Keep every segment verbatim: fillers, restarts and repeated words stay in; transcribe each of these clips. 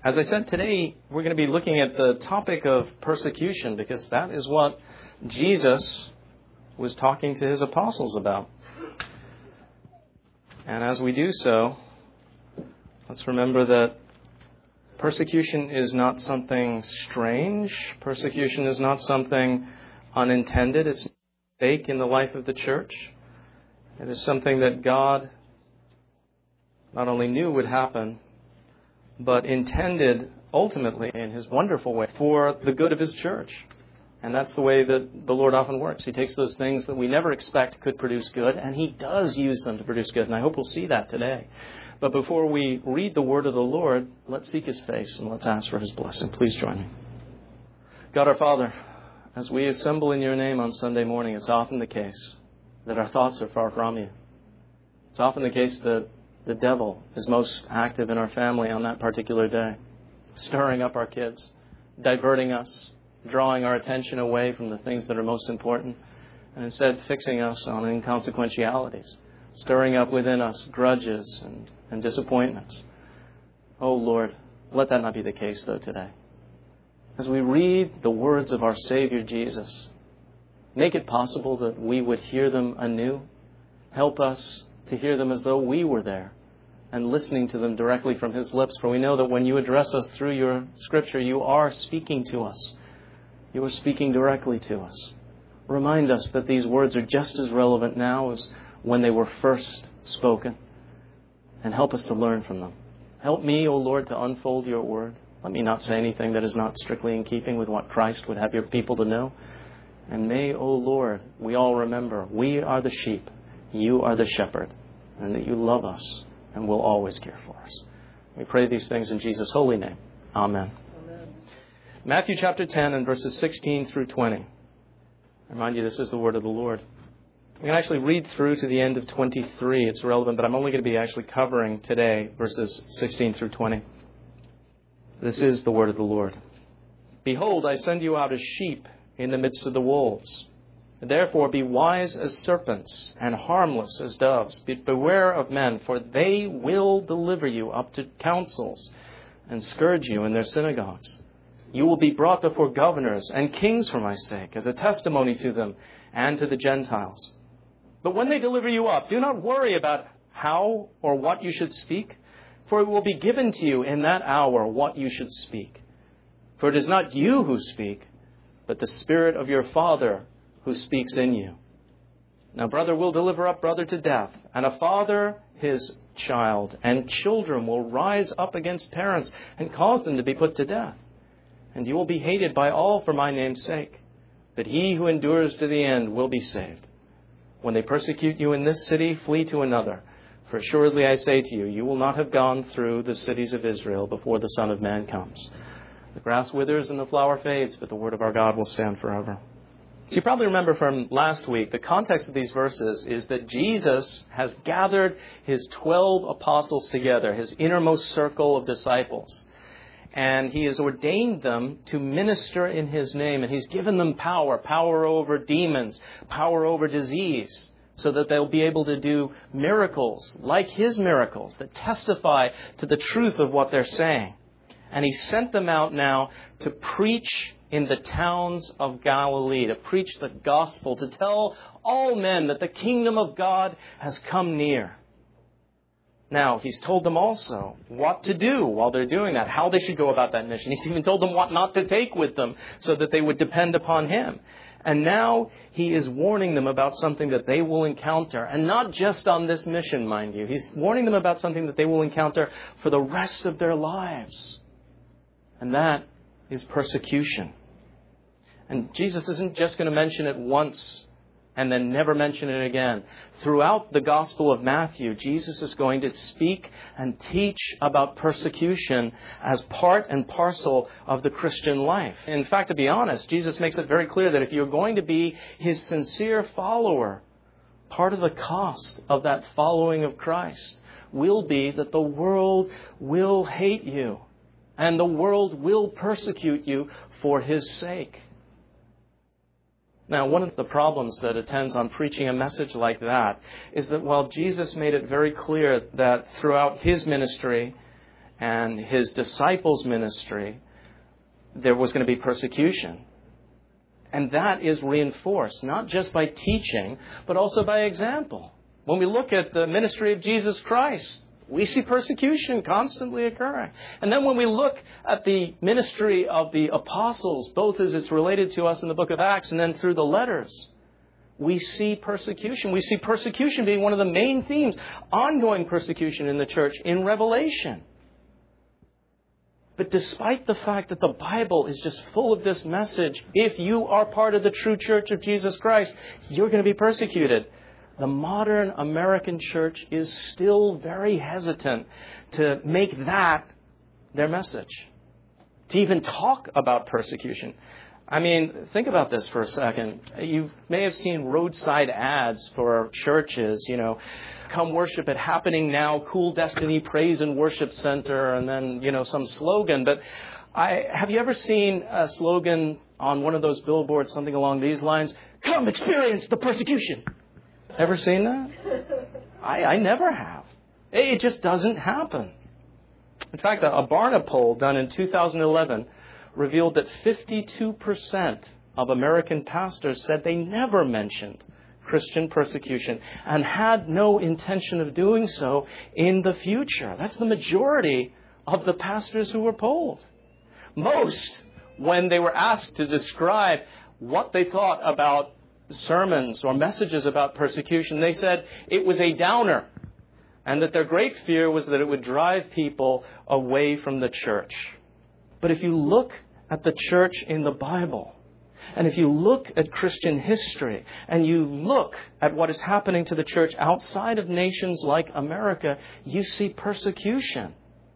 As I said, today we're going to be looking at the topic of persecution because that is what Jesus was talking to his apostles about. And as we do so, let's remember that persecution is not something strange. Persecution is not something unintended. It's fake in the life of the church. It is something that God not only knew would happen, but intended ultimately in his wonderful way for the good of his church. And that's the way that the Lord often works. He takes those things that we never expect could produce good, and he does use them to produce good. And I hope we'll see that today. But before we read the word of the Lord, let's seek his face and let's ask for his blessing. Please join me. God our Father, as we assemble in your name on Sunday morning, it's often the case that our thoughts are far from you. It's often the case that the devil is most active in our family on that particular day, stirring up our kids, diverting us, drawing our attention away from the things that are most important, and instead fixing us on inconsequentialities, stirring up within us grudges and, and disappointments. Oh Lord, let that not be the case though today. As we read the words of our Savior Jesus, make it possible that we would hear them anew. Help us to hear them as though we were there and listening to them directly from his lips. For we know that when you address us through your scripture, you are speaking to us. You are speaking directly to us. Remind us that these words are just as relevant now as when they were first spoken. And help us to learn from them. Help me, O Lord, to unfold your word. Let me not say anything that is not strictly in keeping with what Christ would have your people to know. And may, O Lord, we all remember, we are the sheep. You are the shepherd, and that you love us and will always care for us. We pray these things in Jesus' holy name. Amen. Amen. Matthew chapter ten and verses sixteen through twenty. I remind you, this is the word of the Lord. We can actually read through to the end of twenty-three. It's relevant, but I'm only going to be actually covering today verses sixteen through twenty. This is the word of the Lord. Behold, I send you out as sheep in the midst of the wolves. Therefore be wise as serpents and harmless as doves. Be beware of men, for they will deliver you up to councils and scourge you in their synagogues. You will be brought before governors and kings for my sake, as a testimony to them and to the Gentiles. But when they deliver you up, do not worry about how or what you should speak, for it will be given to you in that hour what you should speak. For it is not you who speak, but the Spirit of your Father who speaks in you. Now brother will deliver up brother to death, and a father his child, and children will rise up against parents and cause them to be put to death. And you will be hated by all for my name's sake, but he who endures to the end will be saved. When they persecute you in this city, flee to another. For assuredly I say to you, you will not have gone through the cities of Israel before the Son of Man comes. The grass withers and the flower fades, but the word of our God will stand forever. So you probably remember from last week, the context of these verses is that Jesus has gathered his twelve apostles together, his innermost circle of disciples. And he has ordained them to minister in his name. And he's given them power, power over demons, power over disease, so that they'll be able to do miracles like his miracles that testify to the truth of what they're saying. And he sent them out now to preach in the towns of Galilee, to preach the gospel, to tell all men that the kingdom of God has come near. Now, he's told them also what to do while they're doing that, how they should go about that mission. He's even told them what not to take with them so that they would depend upon him. And now he is warning them about something that they will encounter, and not just on this mission, mind you. He's warning them about something that they will encounter for the rest of their lives. And that is persecution. And Jesus isn't just going to mention it once and then never mention it again. Throughout the Gospel of Matthew, Jesus is going to speak and teach about persecution as part and parcel of the Christian life. In fact, to be honest, Jesus makes it very clear that if you're going to be his sincere follower, part of the cost of that following of Christ will be that the world will hate you and the world will persecute you for his sake. Now, one of the problems that attends on preaching a message like that is that while Jesus made it very clear that throughout his ministry and his disciples' ministry, there was going to be persecution. And that is reinforced, not just by teaching, but also by example. When we look at the ministry of Jesus Christ, we see persecution constantly occurring. And then when we look at the ministry of the apostles, both as it's related to us in the book of Acts and then through the letters, we see persecution. We see persecution being one of the main themes, ongoing persecution in the church in Revelation. But despite the fact that the Bible is just full of this message, if you are part of the true church of Jesus Christ, you're going to be persecuted. The modern American church is still very hesitant to make that their message, to even talk about persecution. I mean, think about this for a second. You may have seen roadside ads for churches, you know, come worship at Happening Now, Cool Destiny Praise and Worship Center, and then, you know, some slogan. But I have you ever seen a slogan on one of those billboards, something along these lines? Come experience the persecution. Ever seen that? I, I never have. It just doesn't happen. In fact, a, a Barna poll done in two thousand eleven revealed that fifty-two percent of American pastors said they never mentioned Christian persecution and had no intention of doing so in the future. That's the majority of the pastors who were polled. Most, when they were asked to describe what they thought about sermons or messages about persecution, they said it was a downer, and that their great fear was that it would drive people away from the church. But if you look at the church in the Bible, and if you look at Christian history, and you look at what is happening to the church outside of nations like America, you see persecution.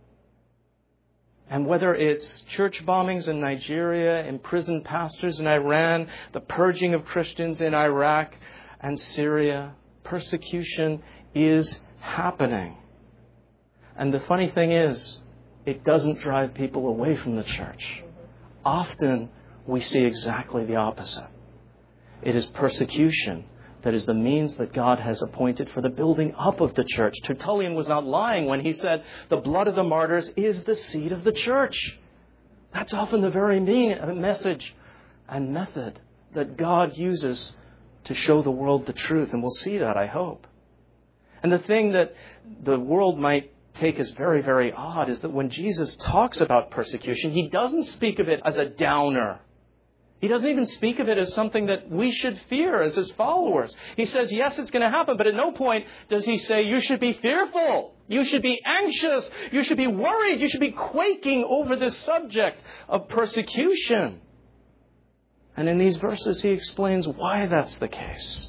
And whether it's church bombings in Nigeria, imprisoned pastors in Iran, the purging of Christians in Iraq and Syria, persecution is happening. And the funny thing is, it doesn't drive people away from the church. Often we see exactly the opposite. It is persecution that is the means that God has appointed for the building up of the church. Tertullian was not lying when he said the blood of the martyrs is the seed of the church. That's often the very mean message and method that God uses to show the world the truth. And we'll see that, I hope. And the thing that the world might take as very, very odd is that when Jesus talks about persecution, he doesn't speak of it as a downer. He doesn't even speak of it as something that we should fear as his followers. He says, yes, it's going to happen, but at no point does he say you should be fearful. You should be anxious. You should be worried. You should be quaking over this subject of persecution. And in these verses, he explains why that's the case.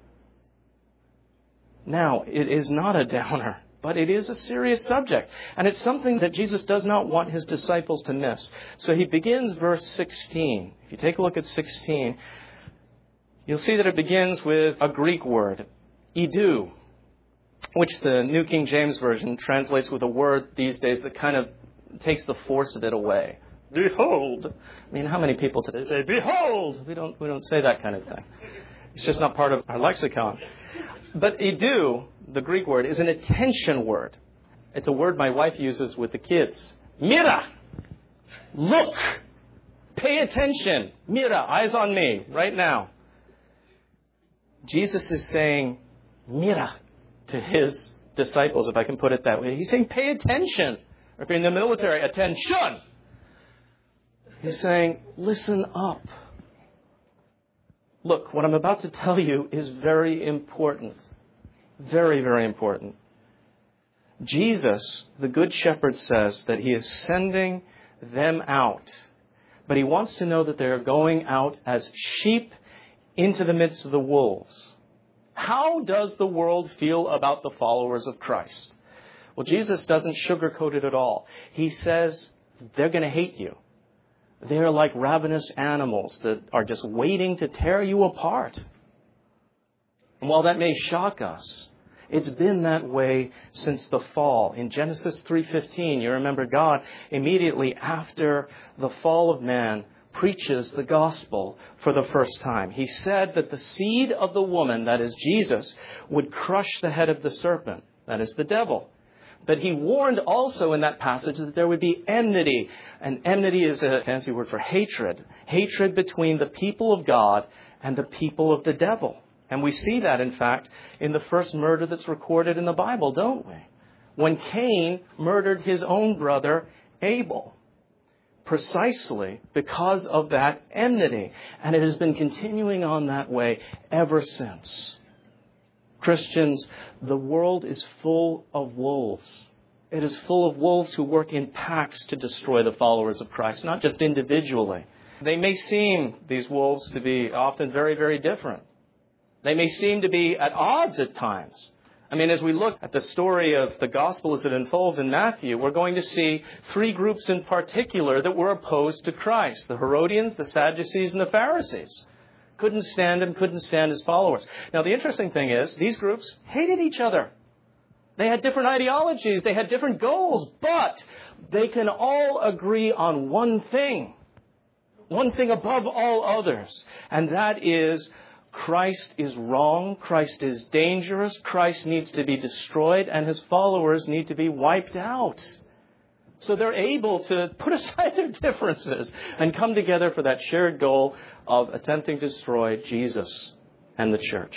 Now, it is not a downer, but it is a serious subject. And it's something that Jesus does not want his disciples to miss. So he begins verse sixteen. If you take a look at sixteen, you'll see that it begins with a Greek word, idou, which the New King James Version translates with a word these days that kind of takes the force of it away. Behold. I mean, how many people today say, behold? We don't, we don't say that kind of thing. It's just not part of our lexicon. But idou, the Greek word, is an attention word. It's a word my wife uses with the kids. Mira! Look! Pay attention! Mira! Eyes on me right now. Jesus is saying, mira, to his disciples, if I can put it that way. He's saying, pay attention. Or if you're in the military, attention! He's saying, listen up. Look, what I'm about to tell you is very important. Very, very important. Jesus, the Good Shepherd, says that he is sending them out. But he wants to know that they are going out as sheep into the midst of the wolves. How does the world feel about the followers of Christ? Well, Jesus doesn't sugarcoat it at all. He says they're going to hate you. They're like ravenous animals that are just waiting to tear you apart. And while that may shock us, it's been that way since the fall. In Genesis three fifteen, you remember God immediately after the fall of man preaches the gospel for the first time. He said that the seed of the woman, that is Jesus, would crush the head of the serpent, that is the devil. But he warned also in that passage that there would be enmity. And enmity is a fancy word for hatred. Hatred between the people of God and the people of the devil. And we see that, in fact, in the first murder that's recorded in the Bible, don't we? When Cain murdered his own brother, Abel. Precisely because of that enmity. And it has been continuing on that way ever since. Christians, the world is full of wolves. It is full of wolves who work in packs to destroy the followers of Christ, not just individually. They may seem, these wolves, to be often very, very different. They may seem to be at odds at times. I mean, as we look at the story of the gospel as it unfolds in Matthew, we're going to see three groups in particular that were opposed to Christ. The Herodians, the Sadducees, and the Pharisees. Couldn't stand him, couldn't stand his followers. Now, the interesting thing is, these groups hated each other. They had different ideologies, they had different goals, but they can all agree on one thing. One thing above all others. And that is, Christ is wrong, Christ is dangerous, Christ needs to be destroyed, and his followers need to be wiped out. So they're able to put aside their differences and come together for that shared goal of attempting to destroy Jesus and the church.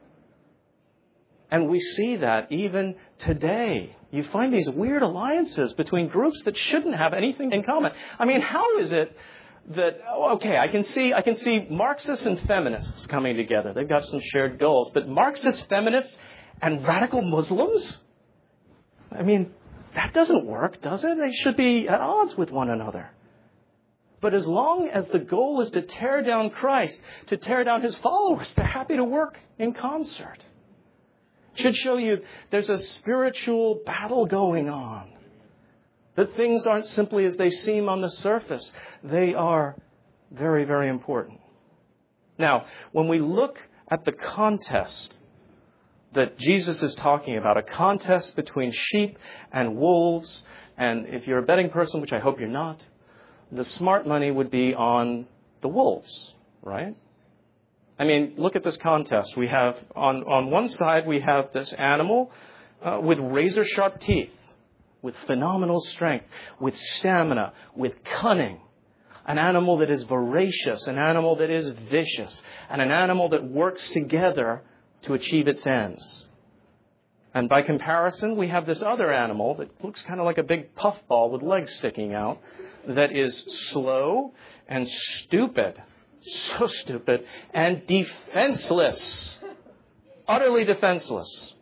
And we see that even today. You find these weird alliances between groups that shouldn't have anything in common. I mean, how is it that, okay, I can see I can see Marxists and feminists coming together. They've got some shared goals. But Marxist feminists and radical Muslims? I mean, that doesn't work, does it? They should be at odds with one another. But as long as the goal is to tear down Christ, to tear down his followers, they're happy to work in concert. It should show you there's a spiritual battle going on. That things aren't simply as they seem on the surface. They are very, very important. Now, when we look at the contest that Jesus is talking about, a contest between sheep and wolves, and if you're a betting person, which I hope you're not, the smart money would be on the wolves, right? I mean, look at this contest. We have, on, on one side, we have this animal uh, with razor-sharp teeth, with phenomenal strength, with stamina, with cunning. An animal that is voracious, an animal that is vicious, and an animal that works together to achieve its ends. And by comparison, we have this other animal that looks kind of like a big puffball with legs sticking out, that is slow and stupid, so stupid, and defenseless, utterly defenseless.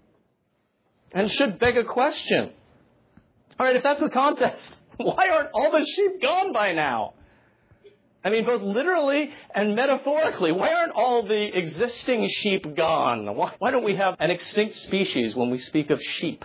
And should beg a question. All right, if that's the contest, why aren't all the sheep gone by now? I mean, both literally and metaphorically, why aren't all the existing sheep gone? Why, why don't we have an extinct species when we speak of sheep?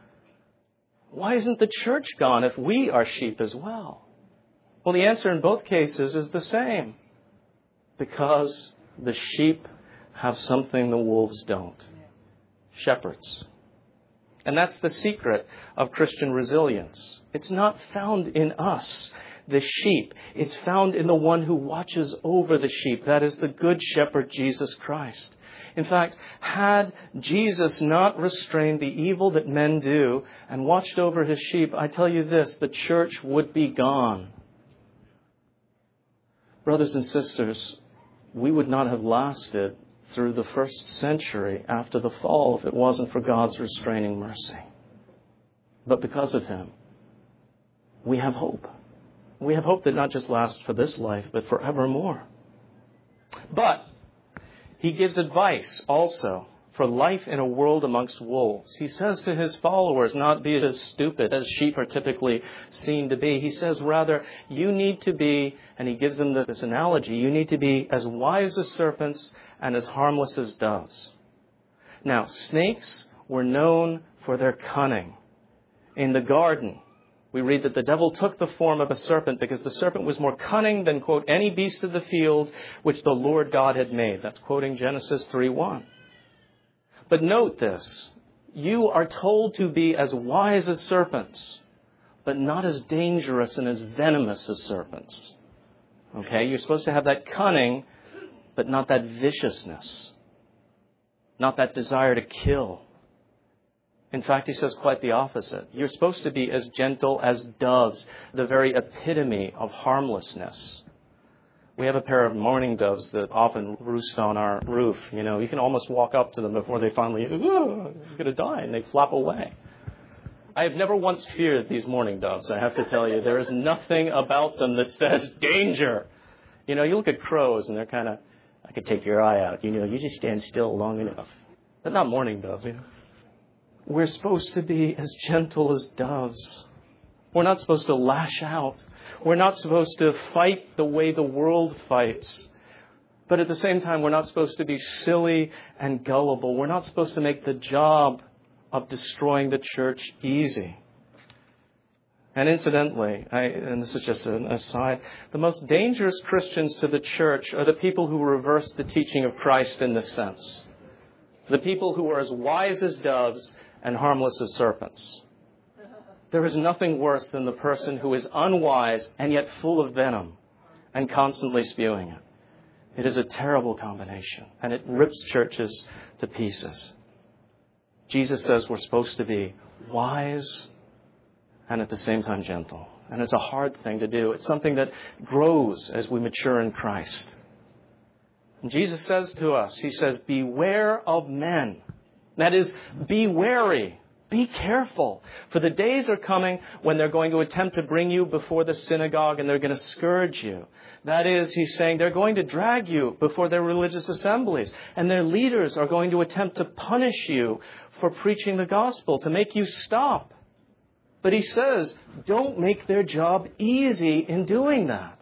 Why isn't the church gone if we are sheep as well? Well, the answer in both cases is the same. Because the sheep have something the wolves don't. Shepherds. And that's the secret of Christian resilience. It's not found in us, the sheep. It's found in the one who watches over the sheep. That is the good shepherd, Jesus Christ. In fact, had Jesus not restrained the evil that men do and watched over his sheep, I tell you this, the church would be gone. Brothers and sisters, we would not have lasted through the first century after the fall if it wasn't for God's restraining mercy. But because of him, we have hope. We have hope that not just lasts for this life, but forevermore. But he gives advice also for life in a world amongst wolves. He says to his followers, not be as stupid as sheep are typically seen to be. He says, rather, you need to be, and he gives them this, this analogy, you need to be as wise as serpents and as harmless as doves. Now, snakes were known for their cunning. In the garden, we read that the devil took the form of a serpent because the serpent was more cunning than, quote, any beast of the field which the Lord God had made. That's quoting Genesis three one. But note this, you are told to be as wise as serpents, but not as dangerous and as venomous as serpents. Okay, you're supposed to have that cunning, but not that viciousness, not that desire to kill. In fact, he says quite the opposite. You're supposed to be as gentle as doves, the very epitome of harmlessness. We have a pair of mourning doves that often roost on our roof. You know, you can almost walk up to them before they finally, oh, you're going to die, and they flap away. I have never once feared these mourning doves, I have to tell you. There is nothing about them that says danger. You know, you look at crows, and they're kind of, I could take your eye out. You know, you just stand still long enough. They're not mourning doves, you know. We're supposed to be as gentle as doves. We're not supposed to lash out. We're not supposed to fight the way the world fights. But at the same time, we're not supposed to be silly and gullible. We're not supposed to make the job of destroying the church easy. And incidentally, I, and this is just an aside, the most dangerous Christians to the church are the people who reverse the teaching of Christ in this sense. The people who are as wise as doves and harmless as serpents. There is nothing worse than the person who is unwise and yet full of venom and constantly spewing it. It is a terrible combination, and it rips churches to pieces. Jesus says we're supposed to be wise and at the same time gentle. And it's a hard thing to do. It's something that grows as we mature in Christ. And Jesus says to us, he says, beware of men. That is, be wary. Be careful, for the days are coming when they're going to attempt to bring you before the synagogue and they're going to scourge you. That is, he's saying they're going to drag you before their religious assemblies, and their leaders are going to attempt to punish you for preaching the gospel, to make you stop. But he says, don't make their job easy in doing that.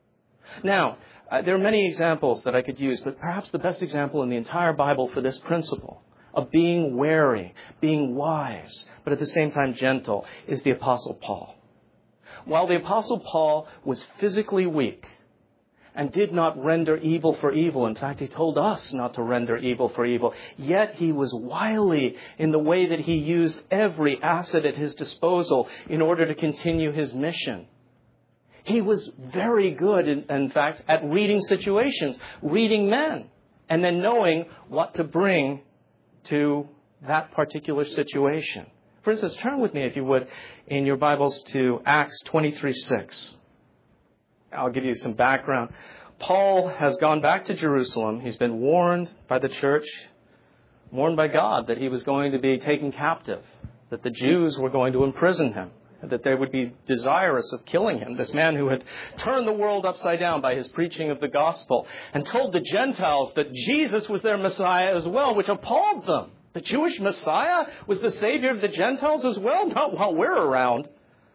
Now, uh, there are many examples that I could use, but perhaps the best example in the entire Bible for this principle of being wary, being wise, but at the same time gentle, is the Apostle Paul. While the Apostle Paul was physically weak and did not render evil for evil, in fact, he told us not to render evil for evil, yet he was wily in the way that he used every asset at his disposal in order to continue his mission. He was very good, in, in fact, at reading situations, reading men, and then knowing what to bring to that particular situation. For instance, turn with me, if you would, in your Bibles to Acts twenty-three six. I'll give you some background. Paul has gone back to Jerusalem. He's been warned by the church, warned by God that he was going to be taken captive, that the Jews were going to imprison him, that they would be desirous of killing him, this man who had turned the world upside down by his preaching of the gospel, and told the Gentiles that Jesus was their Messiah as well, which appalled them. The Jewish Messiah was the Savior of the Gentiles as well? Not while we're around.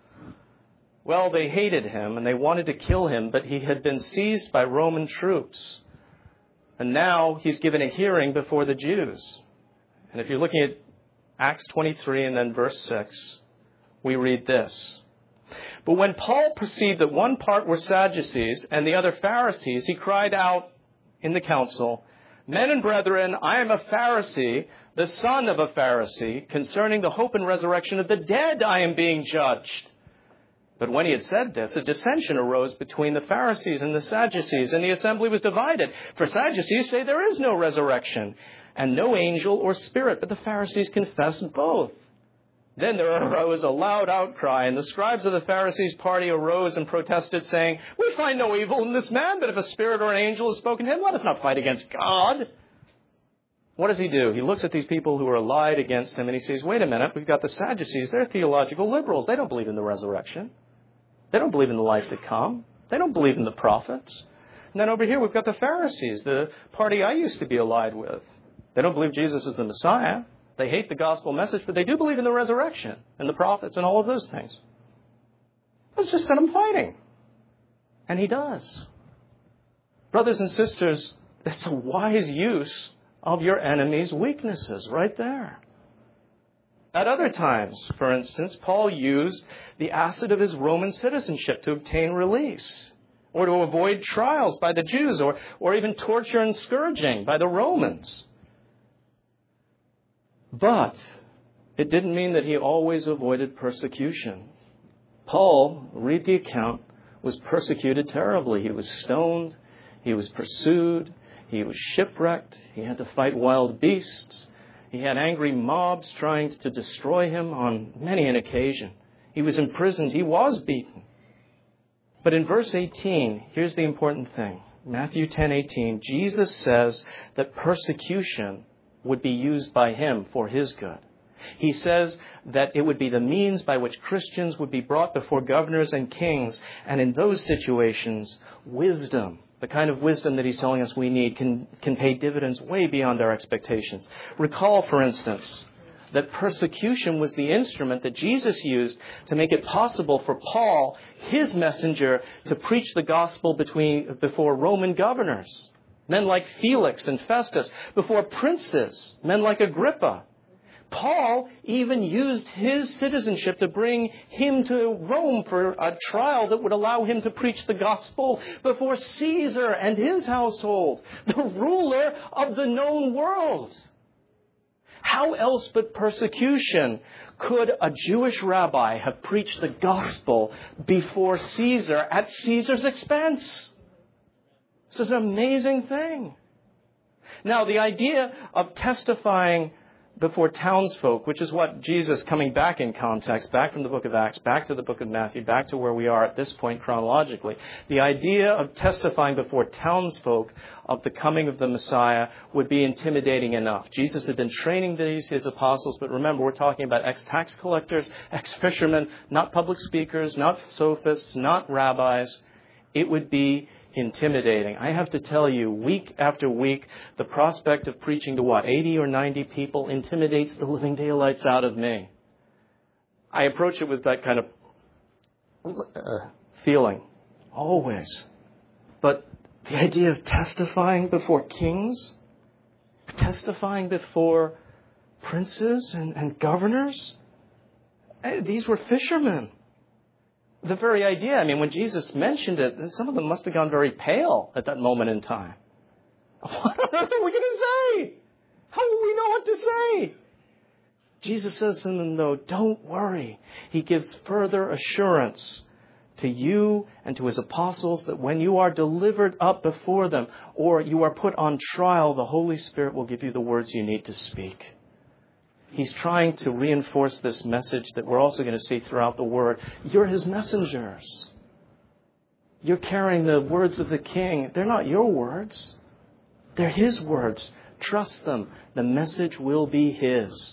Well, they hated him and they wanted to kill him, but he had been seized by Roman troops. And now he's given a hearing before the Jews. And if you're looking at Acts twenty-three and then verse six, we read this. But when Paul perceived that one part were Sadducees and the other Pharisees, he cried out in the council, Men and brethren, I am a Pharisee, the son of a Pharisee. Concerning the hope and resurrection of the dead, I am being judged. But when he had said this, a dissension arose between the Pharisees and the Sadducees, and the assembly was divided. For Sadducees say there is no resurrection, and no angel or spirit, but the Pharisees confess both. Then there arose a loud outcry, and the scribes of the Pharisees' party arose and protested, saying, We find no evil in this man, but if a spirit or an angel has spoken to him, let us not fight against God. What does he do? He looks at these people who are allied against him, and he says, wait a minute, we've got the Sadducees. They're theological liberals. They don't believe in the resurrection. They don't believe in the life to come. They don't believe in the prophets. And then over here, we've got the Pharisees, the party I used to be allied with. They don't believe Jesus is the Messiah. They hate the gospel message, but they do believe in the resurrection and the prophets and all of those things. Let's just set them fighting. And he does. Brothers and sisters, that's a wise use of your enemy's weaknesses right there. At other times, for instance, Paul used the asset of his Roman citizenship to obtain release, or to avoid trials by the Jews, or, or even torture and scourging by the Romans. But it didn't mean that he always avoided persecution. Paul, read the account, was persecuted terribly. He was stoned, he was pursued, he was shipwrecked, he had to fight wild beasts, He had angry mobs trying to destroy him on many an occasion. He was imprisoned. He was beaten. But in verse eighteen, here's the important thing. Matthew ten eighteen, Jesus says that persecution would be used by him for his good. He says that it would be the means by which Christians would be brought before governors and kings. And in those situations, wisdom, the kind of wisdom that he's telling us we need, can, can pay dividends way beyond our expectations. Recall, for instance, that persecution was the instrument that Jesus used to make it possible for Paul, his messenger, to preach the gospel between, before Roman governors, men like Felix and Festus, before princes, men like Agrippa. Paul even used his citizenship to bring him to Rome for a trial that would allow him to preach the gospel before Caesar and his household, the ruler of the known world. How else but persecution could a Jewish rabbi have preached the gospel before Caesar at Caesar's expense? This is an amazing thing. Now, the idea of testifying before townsfolk, which is what Jesus, coming back in context, back from the book of Acts, back to the book of Matthew, back to where we are at this point chronologically, the idea of testifying before townsfolk of the coming of the Messiah would be intimidating enough. Jesus had been training these, his apostles, but remember, we're talking about ex-tax collectors, ex-fishermen, not public speakers, not sophists, not rabbis. It would be intimidating. I have to tell you, week after week, the prospect of preaching to what, eighty or ninety people intimidates the living daylights out of me. I approach it with that kind of uh, feeling, always. But the idea of testifying before kings, testifying before princes and, and governors, these were fishermen. The very idea, I mean, when Jesus mentioned it, some of them must have gone very pale at that moment in time. What on earth are we going to say? How will we know what to say? Jesus says to them, though, don't worry. He gives further assurance to you and to his apostles that when you are delivered up before them or you are put on trial, the Holy Spirit will give you the words you need to speak. He's trying to reinforce this message that we're also going to see throughout the Word. You're his messengers. You're carrying the words of the King. They're not your words. They're his words. Trust them. The message will be his.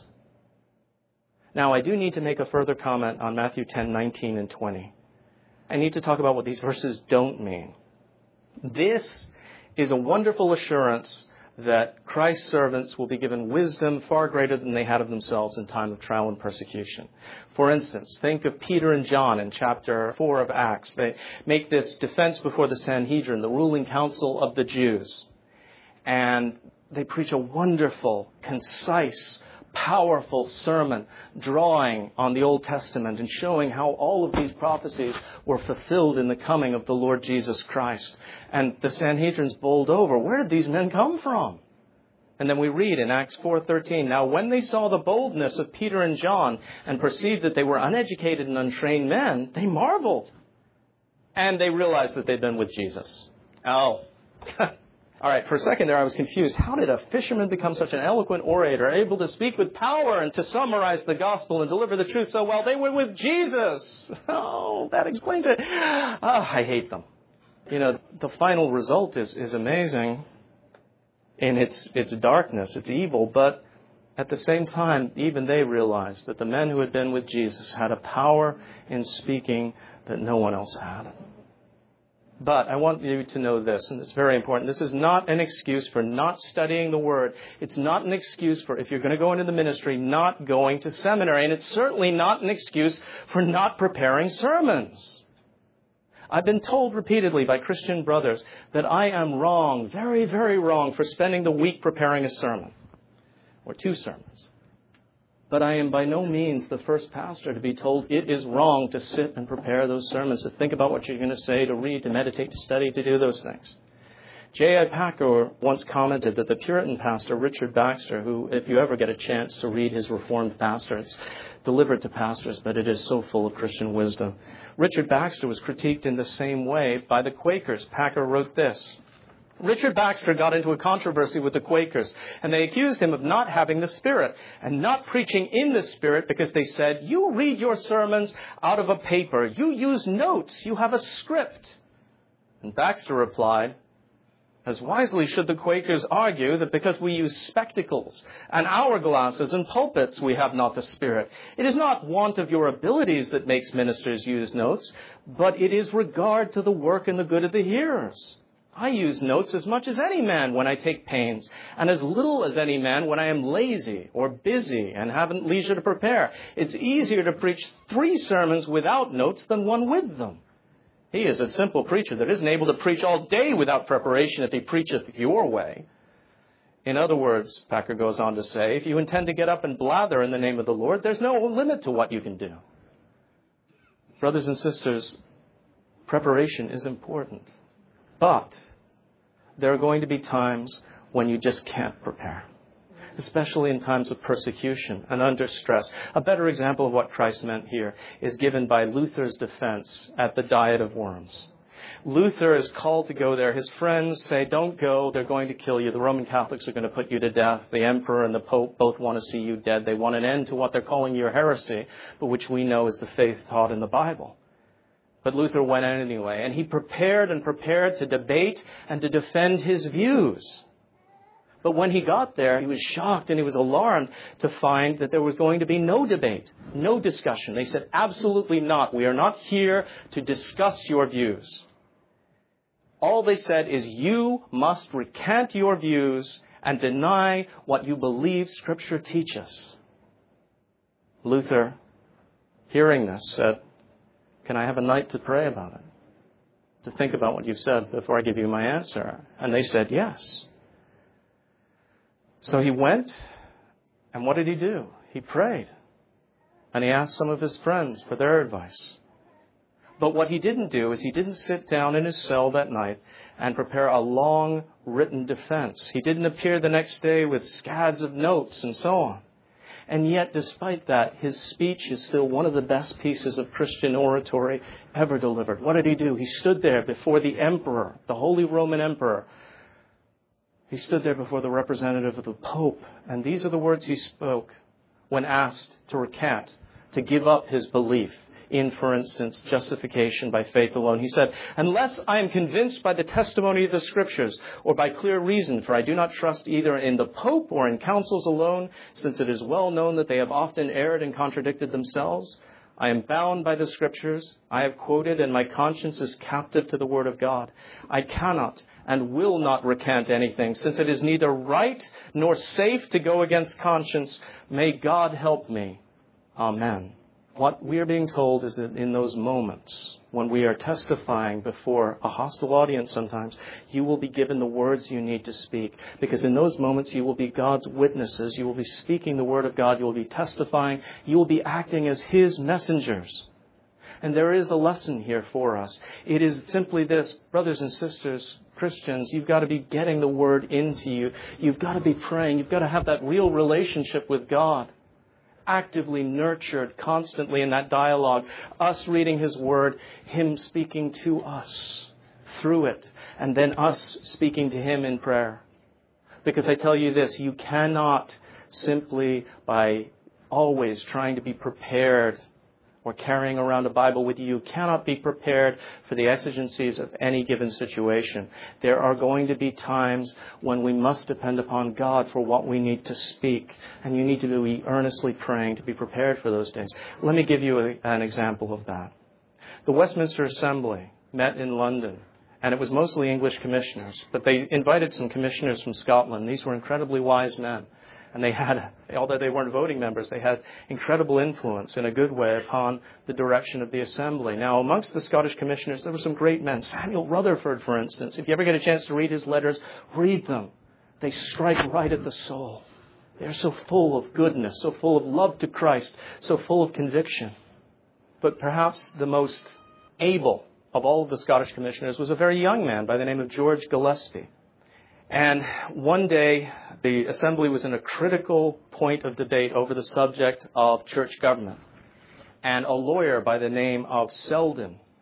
Now, I do need to make a further comment on Matthew ten, nineteen, and twenty. I need to talk about what these verses don't mean. This is a wonderful assurance that Christ's servants will be given wisdom far greater than they had of themselves in time of trial and persecution. For instance, think of Peter and John in chapter four of Acts. They make this defense before the Sanhedrin, the ruling council of the Jews. And they preach a wonderful, concise, powerful sermon drawing on the Old Testament and showing how all of these prophecies were fulfilled in the coming of the Lord Jesus Christ. And the Sanhedrin's bowled over. Where did these men come from? And then we read in Acts four thirteen, now when they saw the boldness of Peter and John and perceived that they were uneducated and untrained men, they marveled. And they realized that they'd been with Jesus. Oh, all right, for a second there I was confused. How did a fisherman become such an eloquent orator, able to speak with power and to summarize the gospel and deliver the truth so well? They were with Jesus. Oh, that explains it. Oh, I hate them. You know, the final result is, is amazing in its, its darkness, its evil, but at the same time, even they realized that the men who had been with Jesus had a power in speaking that no one else had. But I want you to know this, and it's very important. This is not an excuse for not studying the Word. It's not an excuse for, if you're going to go into the ministry, not going to seminary. And it's certainly not an excuse for not preparing sermons. I've been told repeatedly by Christian brothers that I am wrong, very, very wrong, for spending the week preparing a sermon or two sermons. But I am by no means the first pastor to be told it is wrong to sit and prepare those sermons, to think about what you're going to say, to read, to meditate, to study, to do those things. J I Packer once commented that the Puritan pastor, Richard Baxter, who, if you ever get a chance to read his Reformed pastor, it's delivered to pastors, but it is so full of Christian wisdom. Richard Baxter was critiqued in the same way by the Quakers. Packer wrote this, Richard Baxter got into a controversy with the Quakers, and they accused him of not having the Spirit and not preaching in the Spirit because they said, you read your sermons out of a paper. You use notes. You have a script. And Baxter replied, as wisely should the Quakers argue that because we use spectacles and hourglasses and pulpits, we have not the Spirit. It is not want of your abilities that makes ministers use notes, but it is regard to the work and the good of the hearers. I use notes as much as any man when I take pains, and as little as any man when I am lazy or busy and haven't leisure to prepare. It's easier to preach three sermons without notes than one with them. He is a simple preacher that isn't able to preach all day without preparation if he preacheth your way. In other words, Packer goes on to say, if you intend to get up and blather in the name of the Lord, there's no limit to what you can do. Brothers and sisters, preparation is important. But there are going to be times when you just can't prepare, especially in times of persecution and under stress. A better example of what Christ meant here is given by Luther's defense at the Diet of Worms. Luther is called to go there. His friends say, don't go, they're going to kill you. The Roman Catholics are going to put you to death. The Emperor and the Pope both want to see you dead. They want an end to what they're calling your heresy, but which we know is the faith taught in the Bible. But Luther went anyway, and he prepared and prepared to debate and to defend his views. But when he got there, he was shocked and he was alarmed to find that there was going to be no debate, no discussion. They said, absolutely not. We are not here to discuss your views. All they said is you must recant your views and deny what you believe Scripture teaches. Luther, hearing this, said, can I have a night to pray about it? To think about what you've said before I give you my answer? And they said yes. So he went, and what did he do? He prayed. And he asked some of his friends for their advice. But what he didn't do is he didn't sit down in his cell that night and prepare a long written defense. He didn't appear the next day with scads of notes and so on. And yet, despite that, his speech is still one of the best pieces of Christian oratory ever delivered. What did he do? He stood there before the emperor, the Holy Roman Emperor. He stood there before the representative of the Pope. And these are the words he spoke when asked to recant, to give up his belief in, for instance, justification by faith alone. He said, unless I am convinced by the testimony of the Scriptures or by clear reason, for I do not trust either in the Pope or in councils alone, since it is well known that they have often erred and contradicted themselves. I am bound by the Scriptures. I have quoted, and my conscience is captive to the Word of God. I cannot and will not recant anything, since it is neither right nor safe to go against conscience. May God help me. Amen. What we are being told is that in those moments when we are testifying before a hostile audience sometimes, you will be given the words you need to speak. Because in those moments you will be God's witnesses. You will be speaking the Word of God. You will be testifying. You will be acting as His messengers. And there is a lesson here for us. It is simply this, brothers and sisters, Christians, you've got to be getting the Word into you. You've got to be praying. You've got to have that real relationship with God. Actively nurtured constantly in that dialogue, us reading His Word, Him speaking to us through it, and then us speaking to Him in prayer. Because I tell you this, you cannot simply by always trying to be prepared or carrying around a Bible with you, you cannot be prepared for the exigencies of any given situation. There are going to be times when we must depend upon God for what we need to speak. And you need to be earnestly praying to be prepared for those days. Let me give you a, an example of that. The Westminster Assembly met in London, and it was mostly English commissioners. But they invited some commissioners from Scotland. These were incredibly wise men. And they had, although they weren't voting members, they had incredible influence in a good way upon the direction of the Assembly. Now, amongst the Scottish commissioners, there were some great men. Samuel Rutherford, for instance. If you ever get a chance to read his letters, read them. They strike right at the soul. They're so full of goodness, so full of love to Christ, so full of conviction. But perhaps the most able of all of the Scottish commissioners was a very young man by the name of George Gillespie. And one day, the Assembly was in a critical point of debate over the subject of church government. And a lawyer by the name of Selden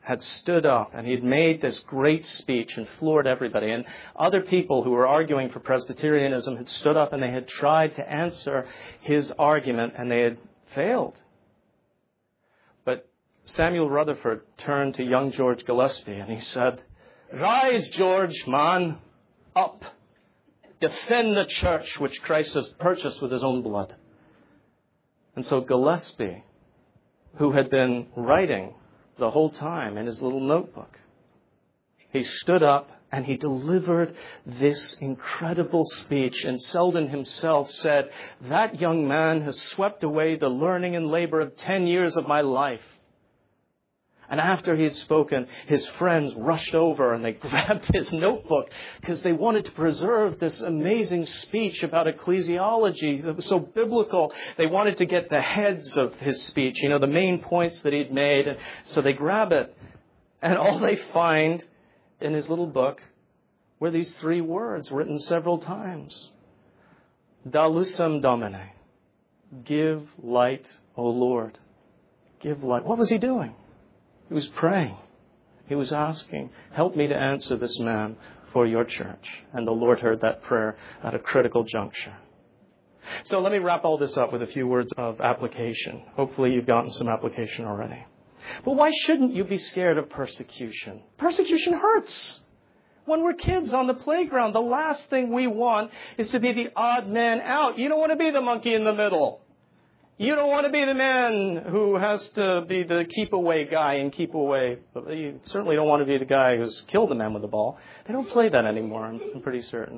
had stood up and he'd made this great speech and floored everybody. And other people who were arguing for Presbyterianism had stood up and they had tried to answer his argument and they had failed. But Samuel Rutherford turned to young George Gillespie and he said, "Rise, George, man, up. Defend the church which Christ has purchased with his own blood." And so Gillespie, who had been writing the whole time in his little notebook, he stood up and he delivered this incredible speech. And Selden himself said, "That young man has swept away the learning and labor of ten years of my life." And after he had spoken, his friends rushed over and they grabbed his notebook because they wanted to preserve this amazing speech about ecclesiology that was so biblical. They wanted to get the heads of his speech, you know, the main points that he'd made. And so they grab it. And all they find in his little book were these three words written several times. Da lucem Domine. Give light, O Lord. Give light. What was he doing? He was praying. He was asking, "Help me to answer this man for your church." And the Lord heard that prayer at a critical juncture. So let me wrap all this up with a few words of application. Hopefully you've gotten some application already. But why shouldn't you be scared of persecution? Persecution hurts. When we're kids on the playground, the last thing we want is to be the odd man out. You don't want to be the monkey in the middle. You don't want to be the man who has to be the keep-away guy and keep away. You certainly don't want to be the guy who's killed the man with the ball. They don't play that anymore, I'm, I'm pretty certain.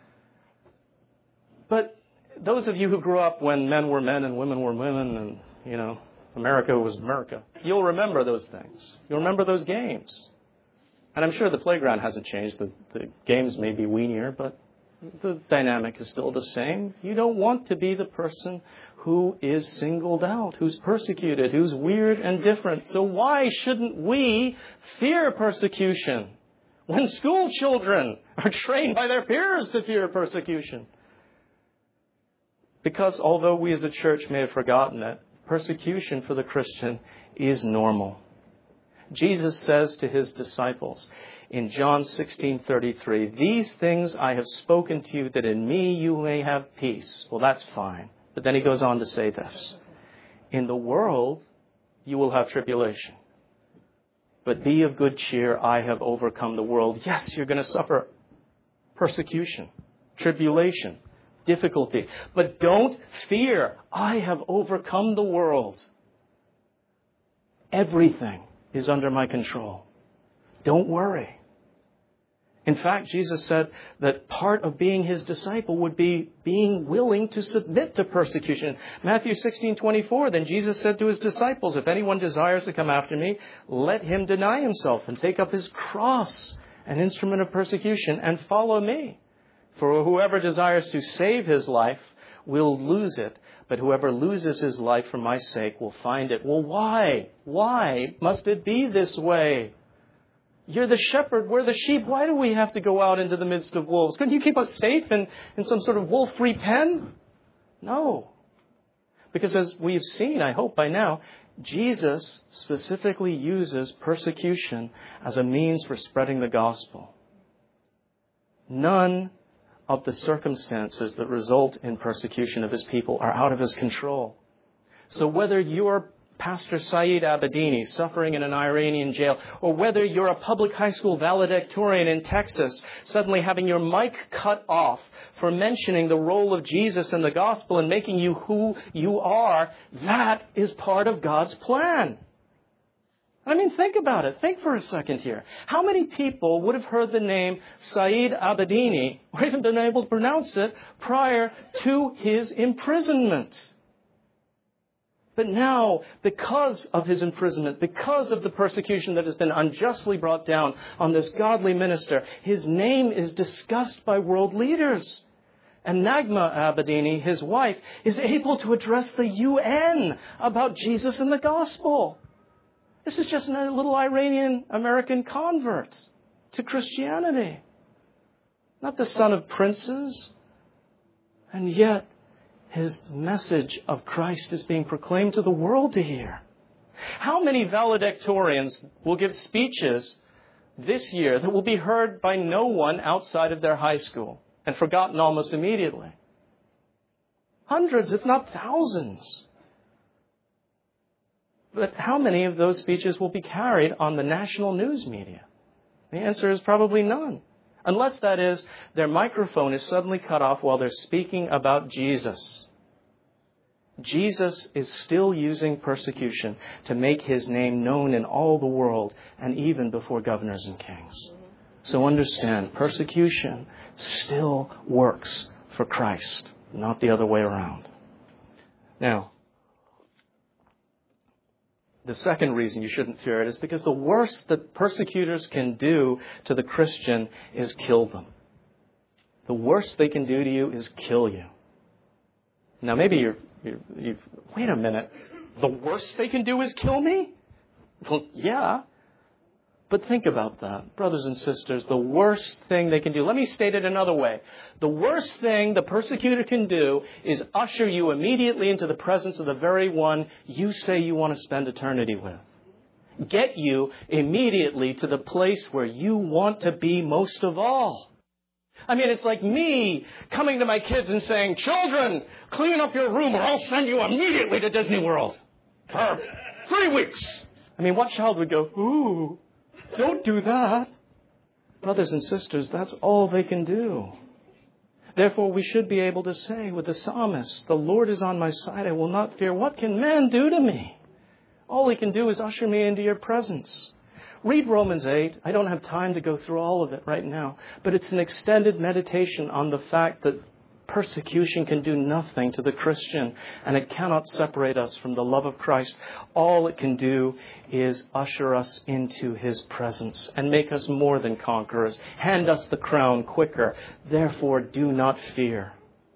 But those of you who grew up when men were men and women were women and, you know, America was America, you'll remember those things. You'll remember those games. And I'm sure the playground hasn't changed. The, the games may be weenier, but the dynamic is still the same. You don't want to be the person who is singled out, who's persecuted, who's weird and different. So why shouldn't we fear persecution when school children are trained by their peers to fear persecution? Because although we as a church may have forgotten it, persecution for the Christian is normal. Jesus says to his disciples in John sixteen thirty-three, "These things I have spoken to you, that in me you may have peace." Well, that's fine. But then he goes on to say this, "In the world you will have tribulation. But be of good cheer, I have overcome the world." Yes, you're going to suffer persecution, tribulation, difficulty. But don't fear. I have overcome the world. Everything is under my control. Don't worry. In fact, Jesus said that part of being his disciple would be being willing to submit to persecution. Matthew sixteen twenty-four, then Jesus said to his disciples, "If anyone desires to come after me, let him deny himself and take up his cross, an instrument of persecution, and follow me. For whoever desires to save his life will lose it, but whoever loses his life for my sake will find it." Well, why? Why must it be this way? You're the shepherd, we're the sheep. Why do we have to go out into the midst of wolves? Couldn't you keep us safe in, in some sort of wolf-free pen? No. Because as we've seen, I hope by now, Jesus specifically uses persecution as a means for spreading the gospel. None of the circumstances that result in persecution of his people are out of his control. So whether you're Pastor Saeed Abedini suffering in an Iranian jail, or whether you're a public high school valedictorian in Texas suddenly having your mic cut off for mentioning the role of Jesus in the gospel and making you who you are, that is part of God's plan. I mean, think about it. Think for a second here. How many people would have heard the name Saeed Abedini, or even been able to pronounce it, prior to his imprisonment? But now, because of his imprisonment, because of the persecution that has been unjustly brought down on this godly minister, his name is discussed by world leaders. And Nagma Abedini, his wife, is able to address the U N about Jesus and the gospel. This is just a little Iranian-American convert to Christianity. Not the son of princes. And yet, his message of Christ is being proclaimed to the world to hear. How many valedictorians will give speeches this year that will be heard by no one outside of their high school and forgotten almost immediately? Hundreds, if not thousands. But how many of those speeches will be carried on the national news media? The answer is probably none. Unless, that is, their microphone is suddenly cut off while they're speaking about Jesus. Jesus is still using persecution to make his name known in all the world and even before governors and kings. So understand, persecution still works for Christ, not the other way around. Now, the second reason you shouldn't fear it is because the worst that persecutors can do to the Christian is kill them. The worst they can do to you is kill you. Now, maybe you're, you're you've, wait a minute. The worst they can do is kill me? Well, yeah. But think about that, brothers and sisters. The worst thing they can do. Let me state it another way. The worst thing the persecutor can do is usher you immediately into the presence of the very one you say you want to spend eternity with. Get you immediately to the place where you want to be most of all. I mean, it's like me coming to my kids and saying, children, clean up your room or I'll send you immediately to Disney World for three weeks. I mean, what child would go, ooh, don't do that. Brothers and sisters, that's all they can do. Therefore, we should be able to say with the psalmist, the Lord is on my side, I will not fear. What can man do to me? All he can do is usher me into your presence. Read Romans eight. I don't have time to go through all of it right now, but it's an extended meditation on the fact that persecution can do nothing to the Christian, and it cannot separate us from the love of Christ. All it can do is usher us into his presence and make us more than conquerors. Hand us the crown quicker. Therefore, do not fear.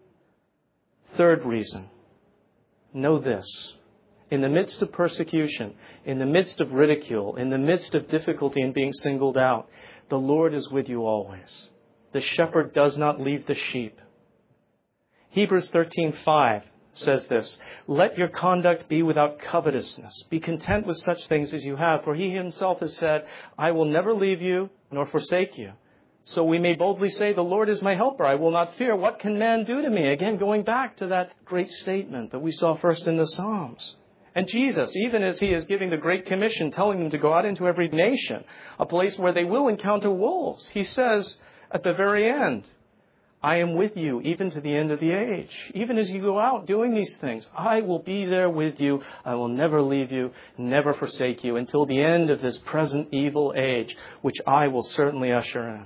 Third reason, know this. In the midst of persecution, in the midst of ridicule, in the midst of difficulty in being singled out, the Lord is with you always. The shepherd does not leave the sheep. Hebrews thirteen five says this, let your conduct be without covetousness. Be content with such things as you have, for he himself has said, I will never leave you nor forsake you. So we may boldly say, the Lord is my helper. I will not fear. What can man do to me? Again, going back to that great statement that we saw first in the Psalms. And Jesus, even as he is giving the Great Commission, telling them to go out into every nation, a place where they will encounter wolves, he says at the very end, I am with you even to the end of the age. Even as you go out doing these things, I will be there with you. I will never leave you, never forsake you until the end of this present evil age, which I will certainly usher in.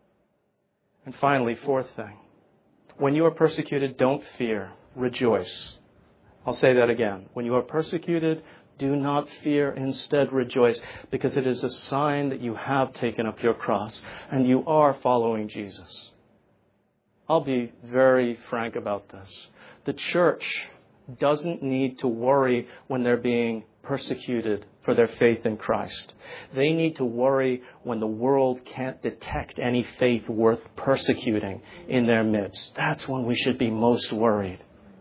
And finally, fourth thing, when you are persecuted, don't fear, rejoice. I'll say that again. When you are persecuted, do not fear, instead rejoice, because it is a sign that you have taken up your cross and you are following Jesus. I'll be very frank about this. The church doesn't need to worry when they're being persecuted for their faith in Christ. They need to worry when the world can't detect any faith worth persecuting in their midst. That's when we should be most worried.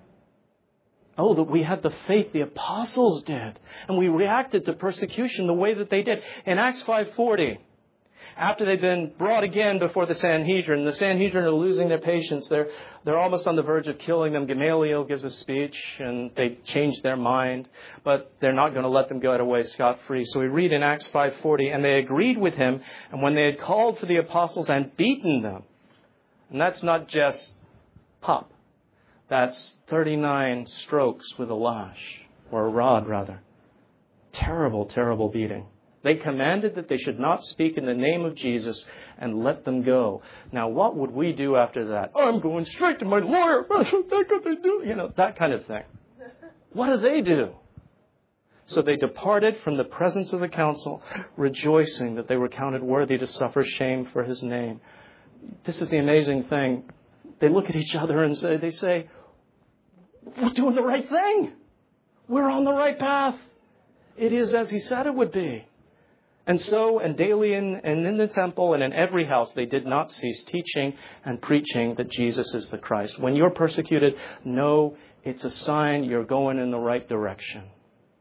Oh, that we had the faith the apostles did, and we reacted to persecution the way that they did. In Acts five forty, after they've been brought again before the Sanhedrin, the Sanhedrin are losing their patience. They're, they're almost on the verge of killing them. Gamaliel gives a speech, and they change their mind, but they're not going to let them get away scot-free. So we read in Acts five forty, and they agreed with him, and when they had called for the apostles and beaten them, and that's not just pop. That's thirty-nine strokes with a lash, or a rod rather. Terrible, terrible beating. They commanded that they should not speak in the name of Jesus and let them go. Now, what would we do after that? Oh, I'm going straight to my lawyer. That's what they do. You know, that kind of thing. What do they do? So they departed from the presence of the council, rejoicing that they were counted worthy to suffer shame for his name. This is the amazing thing. They look at each other and say, they say, we're doing the right thing. We're on the right path. It is as he said it would be. And so, and daily in, and in the temple and in every house, they did not cease teaching and preaching that Jesus is the Christ. When you're persecuted, know it's a sign you're going in the right direction.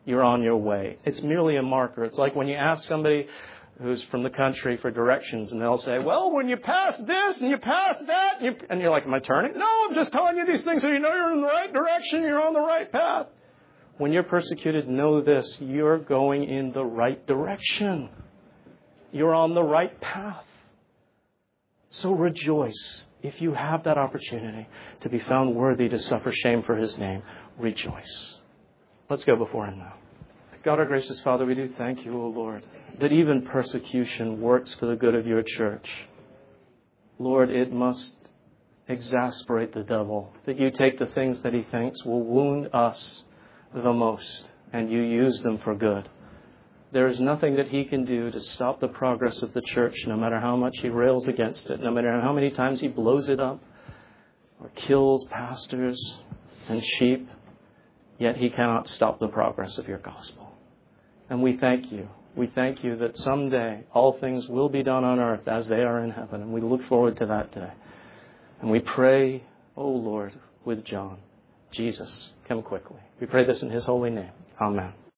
You're on your way. It's merely a marker. It's like when you ask somebody who's from the country for directions, and they'll say, well, when you pass this and you pass that, and, you, and you're like, am I turning? No, I'm just telling you these things so you know you're in the right direction, you're on the right path. When you're persecuted, know this, you're going in the right direction. You're on the right path. So rejoice. If you have that opportunity to be found worthy to suffer shame for His name, rejoice. Let's go before Him now. God, our gracious Father, we do thank You, O Lord, that even persecution works for the good of Your church. Lord, it must exasperate the devil, that You take the things that he thinks will wound us the most, and You use them for good. There is nothing that he can do to stop the progress of the church, no matter how much he rails against it, no matter how many times he blows it up or kills pastors and sheep, yet he cannot stop the progress of Your gospel. And we thank You. We thank You that someday all things will be done on earth as they are in heaven, and we look forward to that day. And we pray, O Lord, with John, Jesus, come quickly. We pray this in His holy name. Amen.